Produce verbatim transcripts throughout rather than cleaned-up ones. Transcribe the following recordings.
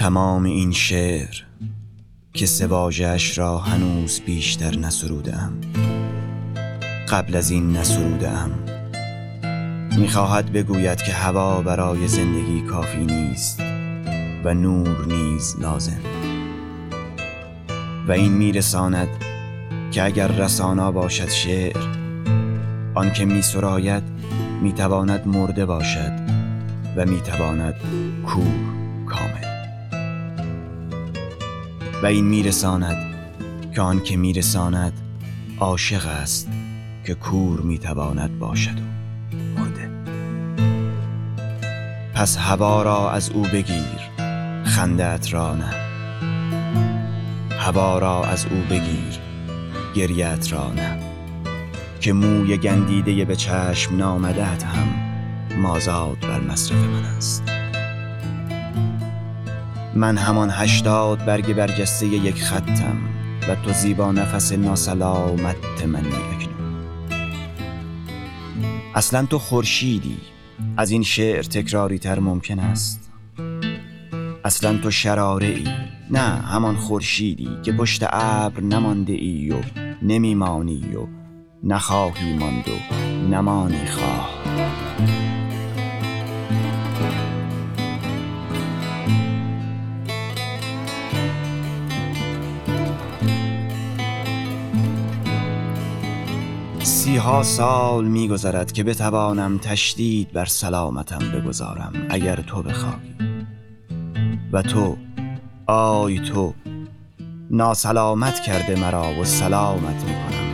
تمام این شعر که سه واژه‌اش را هنوز بیشتر نسروده‌ام، قبل از این نسروده‌ام، می‌خواهد بگوید که هوا برای زندگی کافی نیست و نور نیز لازم. و این میرساند که اگر رسانا باشد شعر، آن که می‌سراید میتواند مرده باشد و میتواند کور کامل. و این میرساند که آن که میرساند عاشق است که کور میتواند باشد و مرده. پس هوا را از او بگیر، خنده‌ات را نه. هوا را از او بگیر، گریه‌ات را نه. که موی گندیده به چشم نامده‌ات هم مازاد بر مصرف من است. من همان هشتاد برگ برجسته یک خطم و تو زیبا نفس ناسلامت منی اکنون. اصلا تو خورشیدی، از این شعر تکراری تر ممکن است. اصلا تو شراره ای، نه همان خورشیدی که پشت ابر نمانده ای و نمیمانی و نخواهی ماند و نمانی خواه. سی ها سال می گذرد که بتوانم تشدید بر سلامتم بگذارم اگر تو بخواهی. و تو، آی تو، ناسلامت کرده مرا و سلامت می کنم.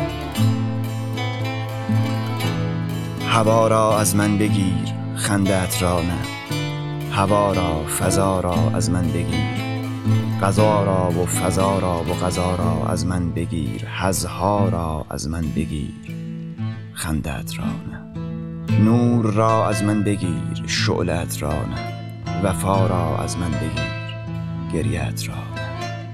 هوا را از من بگیر، خنده‌ات را نه. هوا را، فضا را از من بگیر، غذا را و فضا را و غذا را از من بگیر، حظها را از من بگیر، خنده‌ات را نه. نور را از من بگیر، شعله‌ات را نه. وفا را از من بگیر، گریه‌ات را نه.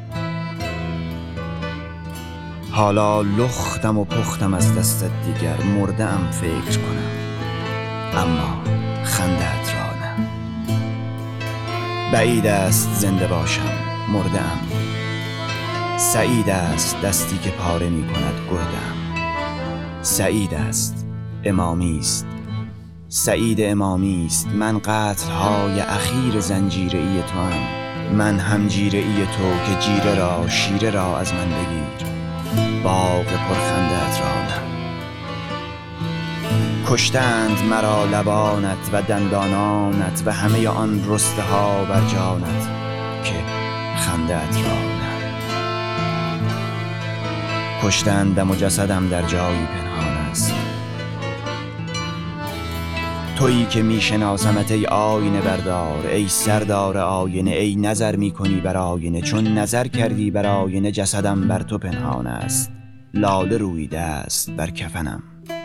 حالا لختم و پختم از دستت دیگر، مرده‌ام فکر کنم، اما خنده‌ات را نه. بعید است زنده باشم، مرده‌ام. سعید است دستی که پاره می کند گرده‌ام. سعید است، امامی است، سعید امامی است. من قتل‌های اخیر زنجیره‌ای تو هم. من هم جیره‌ای تو که جیره را، شیره را از من بگیر، باغ پرخنده‌ات را نه. کشتند مرا لبانت و دندانانت و همه آن رسته ها بر جانت که خنده‌ات را نه. کشتندم و جسدم در جایی پنهان است. تویی که میشناسمت ای آینه بردار، ای سردار آینه، ای نظر میکنی بر آینه. چون نظر کردی بر آینه جسدم بر تو پنهان است. لاله رویده است بر کفنم.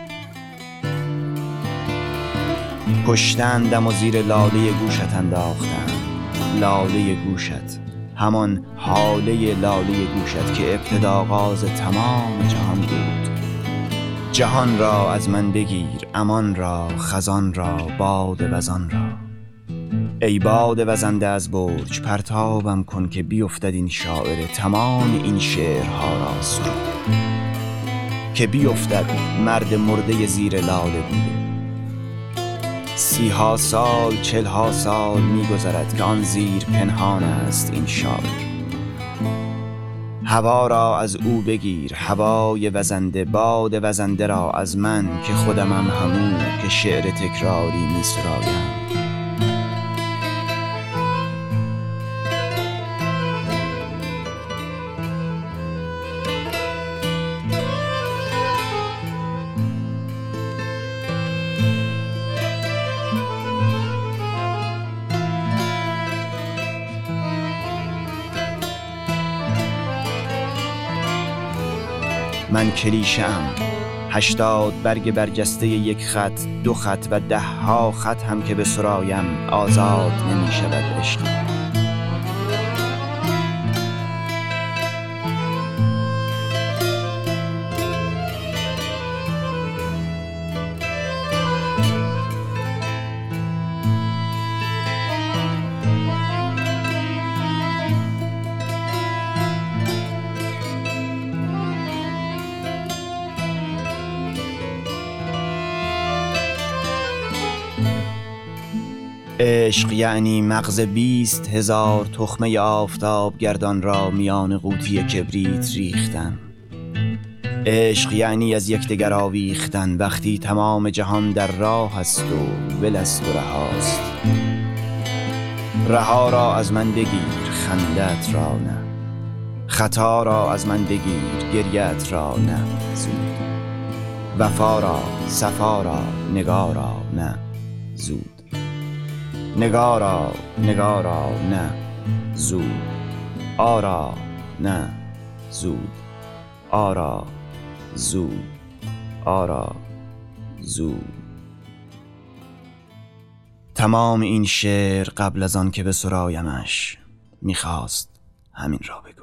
کشتندم و زیر لاله گوشت انداختم. لاله گوشت، همان حاله لاله گوشت که ابتدا آغاز تمام جهان بود. جهان را از من بگیر، امان را، خزان را، باد وزان را. ای باد وزنده از برج، پرتابم کن که بیفتد این شاعر تمام این شعرها را سرود. که بیفتد مرد مرده زیر لاله بوده. سی ها سال، چل ها سال می گذرد که آن زیر پنهان است این شاعر. هوا را از او بگیر، هوای وزنده، باد وزنده را از من که خودمم همون که شعر تکراری می سرایم. من کلیشه‌ام، هشتاد برگ برجسته یک خط، دو خط و ده ها خط هم که به سرایم آزاد نمی شود عشقم. عشق یعنی مغز بیست هزار تخمه آفتاب گردان را میان قوطی کبریت ریختن. عشق یعنی از یکدیگر آویختن وقتی تمام جهان در راه است و ول است و رهاست. رها را از من بگیر خندت را نه، خطا را از من بگیر گریت را نه زود، وفا را صفا را نگارا نه زود، نگارا نگارا نه زود، آرا نه زود، آرا زود، آرا زود. تمام این شعر قبل از آن که به سرایمش میخواست همین را بگو.